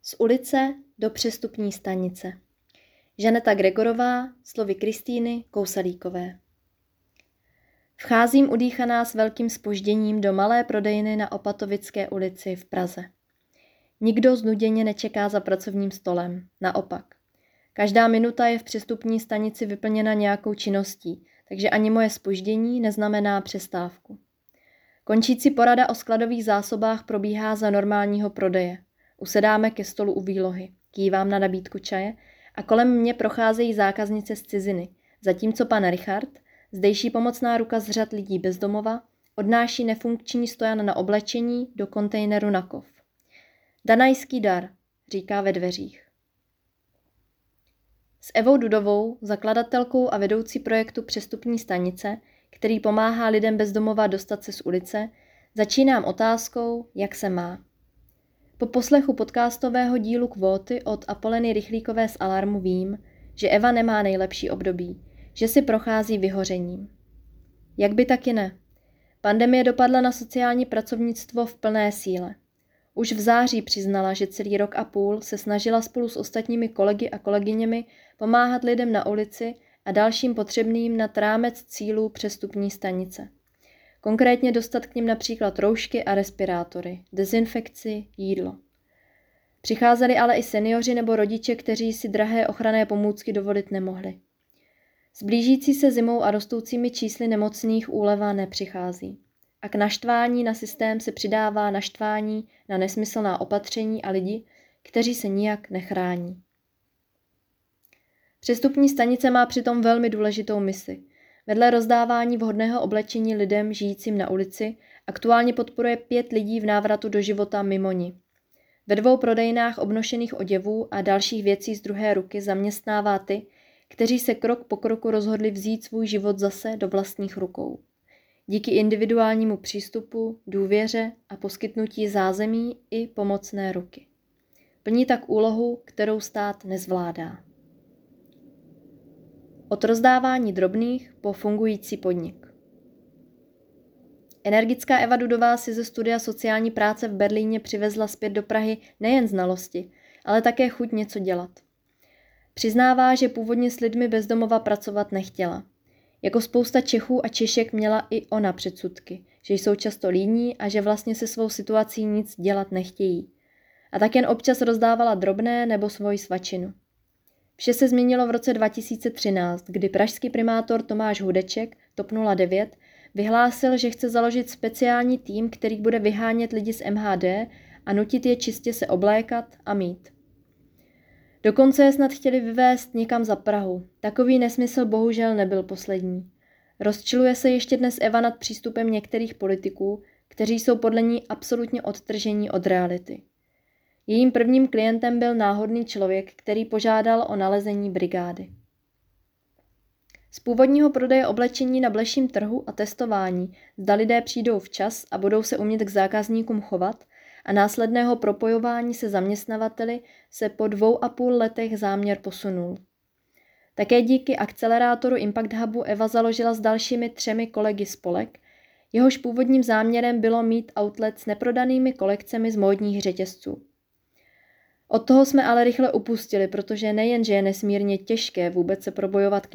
Z ulice do přestupní stanice. Žaneta Gregorová, slovy Kristýny Kousalíkové. Vcházím udýchaná s velkým zpožděním do malé prodejny na Opatovické ulici v Praze. Nikdo znuděně nečeká za pracovním stolem, naopak. Každá minuta je v přestupní stanici vyplněna nějakou činností, takže ani moje zpoždění neznamená přestávku. Končící porada o skladových zásobách probíhá za normálního prodeje. Usedáme ke stolu u výlohy, kývám na nabídku čaje a kolem mě procházejí zákaznice z ciziny, zatímco pan Richard, zdejší pomocná ruka z řad lidí bezdomova, odnáší nefunkční stojan na oblečení do kontejneru na kov. Danajský dar, říká ve dveřích. S Evou Dudovou, zakladatelkou a vedoucí projektu Přestupní stanice, který pomáhá lidem bezdomova dostat se z ulice, začínám otázkou, jak se má. Po poslechu podcastového dílu Kvóty od Apoleny Rychlíkové z Alarmu vím, že Eva nemá nejlepší období, že si prochází vyhořením. Jak by taky ne? Pandemie dopadla na sociální pracovnictvo v plné síle. Už v září přiznala, že celý rok a půl se snažila spolu s ostatními kolegy a kolegyněmi pomáhat lidem na ulici a dalším potřebným nad rámec cílů přestupní stanice. Konkrétně dostat k nim například roušky a respirátory, dezinfekci, jídlo. Přicházeli ale i seniori nebo rodiče, kteří si drahé ochranné pomůcky dovolit nemohli. S blížící se zimou a rostoucími čísly nemocných úleva nepřichází. A k naštvání na systém se přidává naštvání na nesmyslná opatření a lidi, kteří se nijak nechrání. Přestupní stanice má přitom velmi důležitou misi. Vedle rozdávání vhodného oblečení lidem žijícím na ulici aktuálně podporuje 5 lidí v návratu do života mimo ni. Ve 2 prodejnách obnošených oděvů a dalších věcí z druhé ruky zaměstnává ty, kteří se krok po kroku rozhodli vzít svůj život zase do vlastních rukou. Díky individuálnímu přístupu, důvěře a poskytnutí zázemí i pomocné ruky. Plní tak úlohu, kterou stát nezvládá. Od rozdávání drobných po fungující podnik. Energická Eva Dudová si ze studia sociální práce v Berlíně přivezla zpět do Prahy nejen znalosti, ale také chuť něco dělat. Přiznává, že původně s lidmi bezdomova pracovat nechtěla. Jako spousta Čechů a Češek měla i ona předsudky, že jsou často líní a že vlastně se svou situací nic dělat nechtějí. A tak jen občas rozdávala drobné nebo svoji svačinu. Vše se změnilo v roce 2013, kdy pražský primátor Tomáš Hudeček, TOP 09, vyhlásil, že chce založit speciální tým, který bude vyhánět lidi z MHD a nutit je čistě se oblékat a mít. Dokonce je snad chtěli vyvést někam za Prahu. Takový nesmysl bohužel nebyl poslední. Rozčiluje se ještě dnes Eva nad přístupem některých politiků, kteří jsou podle ní absolutně odtržení od reality. Jejím prvním klientem byl náhodný člověk, který požádal o nalezení brigády. Z původního prodeje oblečení na bleším trhu a testování, zda lidé přijdou včas a budou se umět k zákazníkům chovat, a následného propojování se zaměstnavateli se po 2,5 letech záměr posunul. Také díky akcelerátoru Impact Hubu Eva založila s dalšími 3 kolegy spolek, jehož původním záměrem bylo mít outlet s neprodanými kolekcemi z módních řetězců. Od toho jsme ale rychle upustili, protože nejen, že je nesmírně těžké vůbec se probojovat k